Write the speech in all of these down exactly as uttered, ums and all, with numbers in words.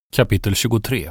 Kapitel tjugotre.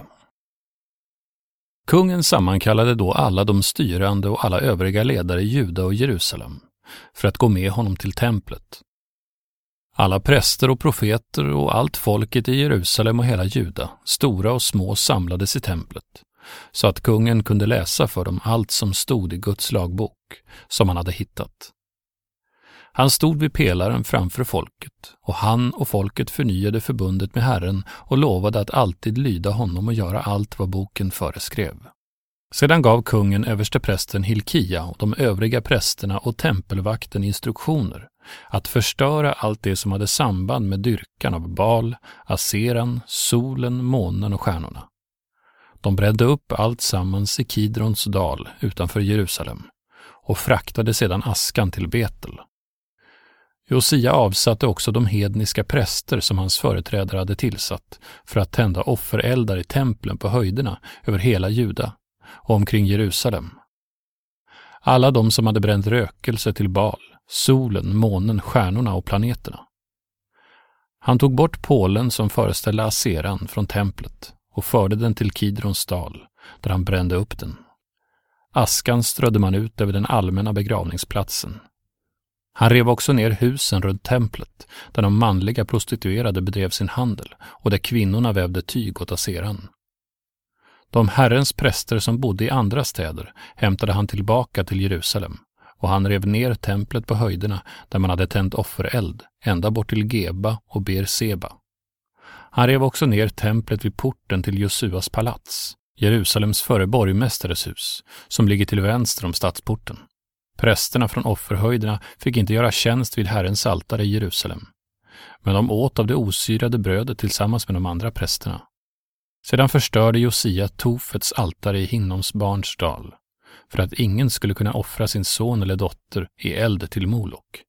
Kungen sammankallade då alla de styrande och alla övriga ledare i Juda och Jerusalem för att gå med honom till templet. Alla präster och profeter och allt folket i Jerusalem och hela Juda, stora och små, samlades i templet, så att kungen kunde läsa för dem allt som stod i Guds lagbok, som han hade hittat. Han stod vid pelaren framför folket, och han och folket förnyade förbundet med Herren och lovade att alltid lyda honom och göra allt vad boken föreskrev. Sedan gav kungen översteprästen Hilkia och de övriga prästerna och tempelvakten instruktioner att förstöra allt det som hade samband med dyrkan av Baal, Aseran, solen, månen och stjärnorna. De bredde upp allt sammans i Kidrons dal utanför Jerusalem och fraktade sedan askan till Betel. Josia avsatte också de hedniska präster som hans företrädare hade tillsatt för att tända offereldar i templen på höjderna över hela Juda och omkring Jerusalem. Alla de som hade bränt rökelse till Baal, solen, månen, stjärnorna och planeterna. Han tog bort pålen som föreställde Aseran från templet och förde den till Kidrons dal, där han brände upp den. Askan strödde man ut över den allmänna begravningsplatsen. Han rev också ner husen runt templet, där de manliga prostituerade bedrev sin handel och där kvinnorna vävde tyg åt Aseran. De Herrens präster som bodde i andra städer hämtade han tillbaka till Jerusalem, och han rev ner templet på höjderna där man hade tänt offereld, ända bort till Geba och Beerseba. Han rev också ner templet vid porten till Josuas palats, Jerusalems förre borgmästares hus, som ligger till vänster om stadsporten. Prästerna från offerhöjderna fick inte göra tjänst vid Herrens altare i Jerusalem, men de åt av det osyrade brödet tillsammans med de andra prästerna. Sedan förstörde Josia Tofets altare i Hinnoms barns dal, för att ingen skulle kunna offra sin son eller dotter i eld till Molok.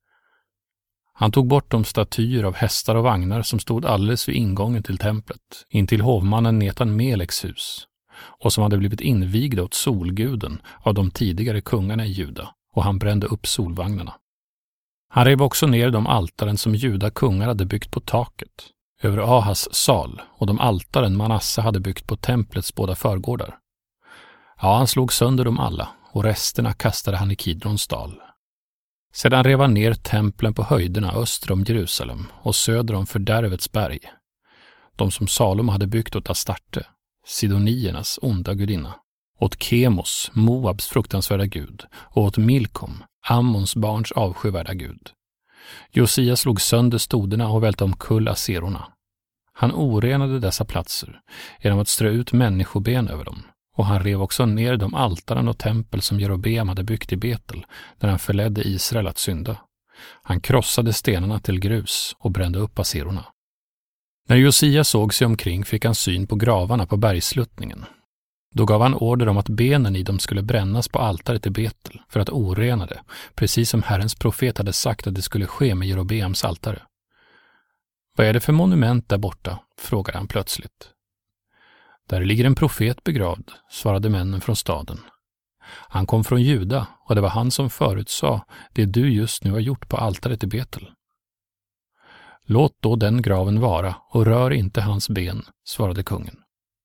Han tog bort de statyer av hästar och vagnar som stod alldeles vid ingången till templet, in till hovmannen Netan Meleks hus, och som hade blivit invigda åt solguden av de tidigare kungarna i Juda, och han brände upp solvagnarna. Han rev också ner de altaren som Juda kungar hade byggt på taket, över Ahas sal, och de altaren Manasse hade byggt på templets båda förgårdar. Ja, han slog sönder dem alla, och resterna kastade han i Kidrons dal. Sedan rev han ner templen på höjderna öster om Jerusalem och söder om fördärvets berg, de som Salomo hade byggt åt Astarte, Sidoniernas onda gudinna, åt Kemos, Moabs fruktansvärda gud, och åt Milkom, Ammons barns avskyvärda gud. Josia slog sönder stoderna och välte omkull aserorna. Han orenade dessa platser genom att strö ut människoben över dem, och han rev också ner de altaren och tempel som Jerobeam hade byggt i Betel när han förledde Israel att synda. Han krossade stenarna till grus och brände upp aserorna. När Josia såg sig omkring fick han syn på gravarna på bergsluttningen. Då gav han order om att benen i dem skulle brännas på altaret i Betel för att orena det, precis som Herrens profet hade sagt att det skulle ske med Jerobeams altare. Vad är det för monument där borta? Frågade han plötsligt. Där ligger en profet begravd, svarade männen från staden. Han kom från Juda, och det var han som förutsade det du just nu har gjort på altaret i Betel. Låt då den graven vara och rör inte hans ben, svarade kungen.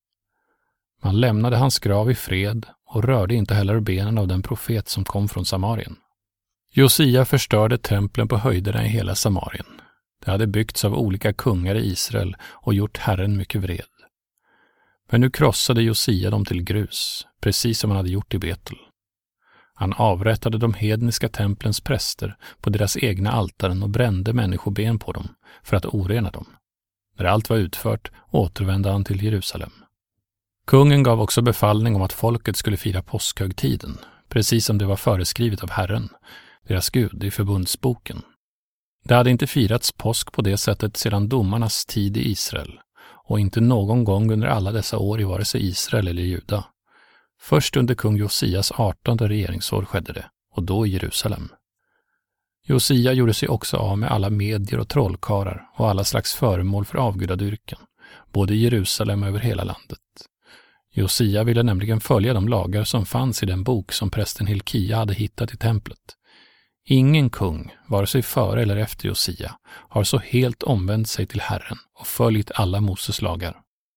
Man lämnade hans grav i fred och rörde inte heller benen av den profet som kom från Samarien. Josia förstörde templen på höjderna i hela Samarien. Det hade byggts av olika kungar i Israel och gjort Herren mycket vred. Men nu krossade Josia dem till grus, precis som han hade gjort i Betel. Han avrättade de hedniska templens präster på deras egna altaren och brände människoben på dem för att orena dem. När allt var utfört återvände han till Jerusalem. Kungen gav också befallning om att folket skulle fira påskhögtiden, precis som det var föreskrivet av Herren, deras Gud, i förbundsboken. Det hade inte firats påsk på det sättet sedan domarnas tid i Israel, och inte någon gång under alla dessa år i vare sig Israel eller Juda. Först under kung Josias artonde regeringsår skedde det, och då i Jerusalem. Josia gjorde sig också av med alla medier och trollkarlar och alla slags föremål för avgudadyrkan, både i Jerusalem och över hela landet. Josia ville nämligen följa de lagar som fanns i den bok som prästen Hilkia hade hittat i templet. Ingen kung, vare sig före eller efter Josia, har så helt omvänt sig till Herren och följt alla Moses lagar.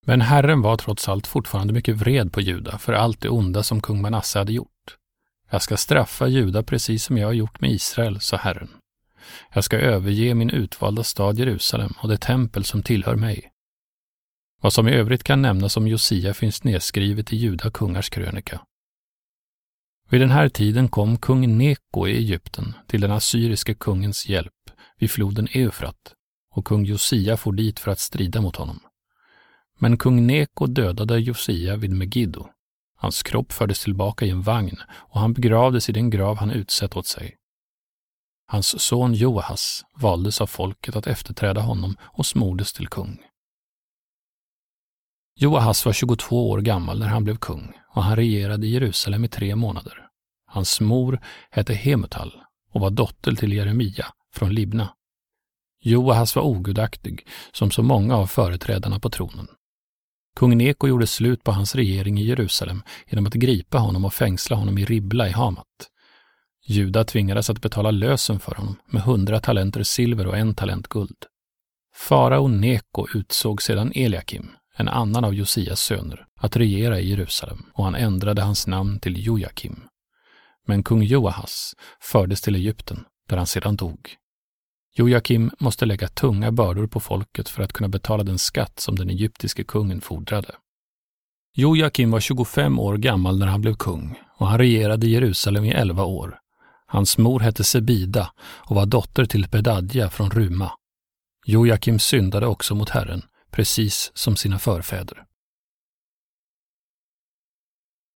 Men Herren var trots allt fortfarande mycket vred på Juda för allt det onda som kung Manasse hade gjort. Jag ska straffa Juda precis som jag har gjort med Israel, sa Herren. Jag ska överge min utvalda stad Jerusalem och det tempel som tillhör mig. Vad som i övrigt kan nämnas om Josia finns nedskrivet i Juda kungars krönika. Vid den här tiden kom kung Neko i Egypten till den assyriske kungens hjälp vid floden Eufrat, och kung Josia for dit för att strida mot honom. Men kung Neko dödade Josia vid Megiddo. Hans kropp fördes tillbaka i en vagn och han begravdes i den grav han utsett åt sig. Hans son Joahas valdes av folket att efterträda honom och smordes till kung. Joahas var tjugotvå år gammal när han blev kung och han regerade i Jerusalem i tre månader. Hans mor hette Hemutal och var dotter till Jeremia från Libna. Joahas var ogudaktig som så många av företrädarna på tronen. Kung Neko gjorde slut på hans regering i Jerusalem genom att gripa honom och fängsla honom i Ribla i Hamat. Juda tvingades att betala lösen för honom med hundra talenter silver och en talent guld. Farao Neko utsåg sedan Eliakim, en annan av Josias söner, att regera i Jerusalem och han ändrade hans namn till Jojakim. Men kung Joahas fördes till Egypten där han sedan dog. Jojakim måste lägga tunga bördor på folket för att kunna betala den skatt som den egyptiske kungen fordrade. Jojakim var tjugofem år gammal när han blev kung och han regerade i Jerusalem i elva år. Hans mor hette Sebida och var dotter till Pedadja från Ruma. Jojakim syndade också mot Herren, precis som sina förfäder.